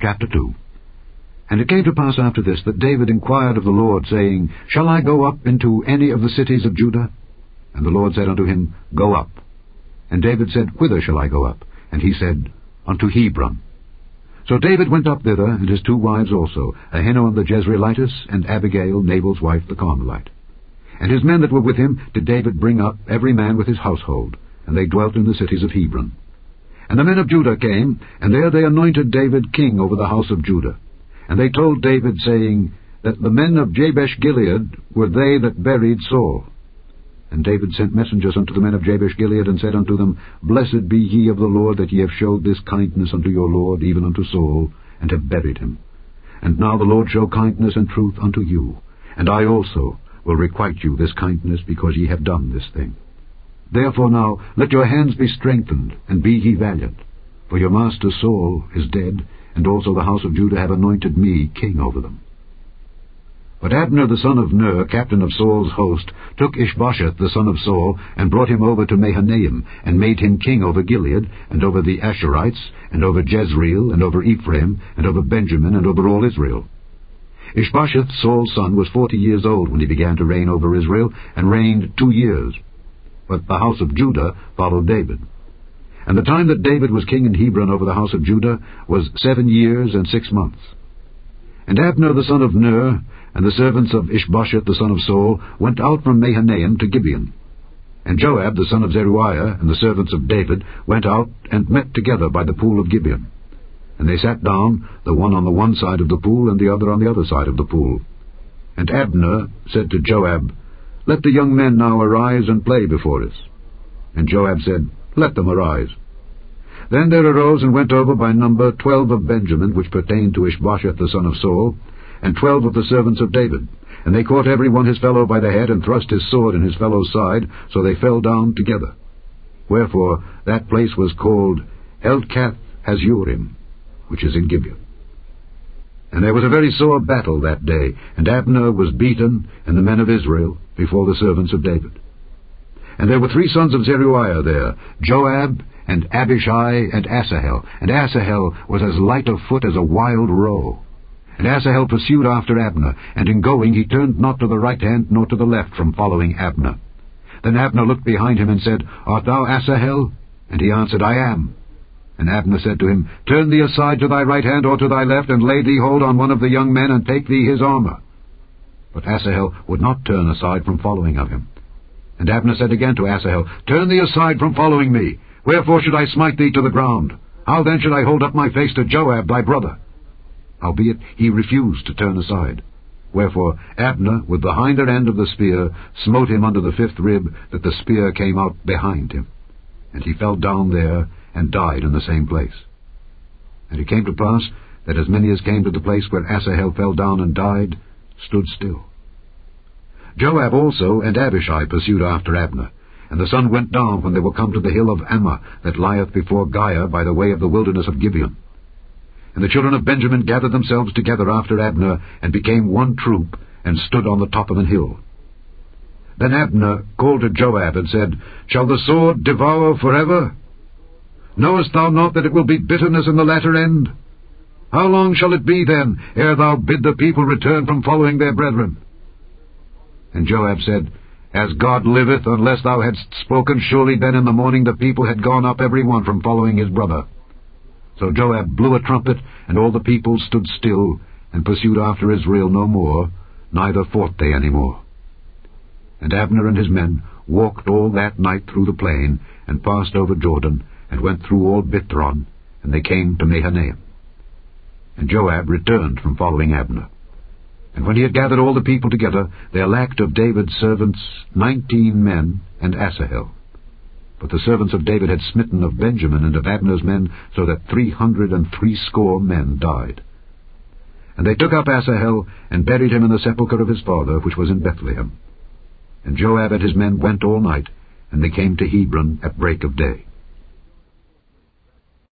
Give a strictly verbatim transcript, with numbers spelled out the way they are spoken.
Chapter two. And it came to pass after this that David inquired of the Lord, saying, Shall I go up into any of the cities of Judah? And the Lord said unto him, Go up. And David said, Whither shall I go up? And he said, Unto Hebron. So David went up thither, and his two wives also, Ahinoam the Jezreelitess, and Abigail, Nabal's wife, the Carmelite. And his men that were with him did David bring up, every man with his household, and they dwelt in the cities of Hebron. And the men of Judah came, and there they anointed David king over the house of Judah. And they told David, saying, that the men of Jabesh-Gilead were they that buried Saul. And David sent messengers unto the men of Jabesh-Gilead, and said unto them, Blessed be ye of the Lord, that ye have showed this kindness unto your Lord, even unto Saul, and have buried him. And now the Lord show kindness and truth unto you, and I also will requite you this kindness, because ye have done this thing. Therefore now let your hands be strengthened, and be ye valiant. For your master Saul is dead, and also the house of Judah have anointed me king over them. But Abner the son of Ner, captain of Saul's host, took Ishbosheth the son of Saul, and brought him over to Mahanaim, and made him king over Gilead, and over the Asherites, and over Jezreel, and over Ephraim, and over Benjamin, and over all Israel. Ishbosheth, Saul's son, was forty years old when he began to reign over Israel, and reigned two years. But the house of Judah followed David. And the time that David was king in Hebron over the house of Judah was seven years and six months. And Abner the son of Ner, and the servants of Ishbosheth the son of Saul, went out from Mahanaim to Gibeon. And Joab the son of Zeruiah, and the servants of David, went out and met together by the pool of Gibeon. And they sat down, the one on the one side of the pool, and the other on the other side of the pool. And Abner said to Joab, Let the young men now arise and play before us. And Joab said, Let them arise. Then there arose and went over by number twelve of Benjamin, which pertained to Ishbosheth the son of Saul, and twelve of the servants of David. And they caught every one his fellow by the head, and thrust his sword in his fellow's side, so they fell down together. Wherefore that place was called Elkath Hazurim, which is in Gibeon. And there was a very sore battle that day, and Abner was beaten, and the men of Israel, before the servants of David. And there were three sons of Zeruiah there, Joab, and Abishai, and Asahel. And Asahel was as light of foot as a wild roe. And Asahel pursued after Abner, and in going he turned not to the right hand nor to the left from following Abner. Then Abner looked behind him and said, Art thou Asahel? And he answered, I am. And Abner said to him, Turn thee aside to thy right hand or to thy left, and lay thee hold on one of the young men, and take thee his armor. But Asahel would not turn aside from following of him. And Abner said again to Asahel, Turn thee aside from following me. Wherefore should I smite thee to the ground? How then should I hold up my face to Joab thy brother? Howbeit he refused to turn aside. Wherefore Abner, with the hinder end of the spear, smote him under the fifth rib, that the spear came out behind him. And he fell down there, and died in the same place. And it came to pass, that as many as came to the place where Asahel fell down and died, stood still. Joab also and Abishai pursued after Abner. And the sun went down when they were come to the hill of Ammah, that lieth before Giah by the way of the wilderness of Gibeon. And the children of Benjamin gathered themselves together after Abner, and became one troop, and stood on the top of an hill. Then Abner called to Joab, and said, Shall the sword devour forever? Knowest thou not that it will be bitterness in the latter end? How long shall it be then, ere thou bid the people return from following their brethren? And Joab said, As God liveth, unless thou hadst spoken, surely then in the morning the people had gone up every one from following his brother. So Joab blew a trumpet, and all the people stood still, and pursued after Israel no more, neither fought they any more. And Abner and his men walked all that night through the plain, and passed over Jordan, and went through all Bithron, and they came to Mahanaim. And Joab returned from following Abner. And when he had gathered all the people together, there lacked of David's servants nineteen men, and Asahel. But the servants of David had smitten of Benjamin and of Abner's men, so that three hundred and threescore men died. And they took up Asahel, and buried him in the sepulchre of his father, which was in Bethlehem. And Joab and his men went all night, and they came to Hebron at break of day.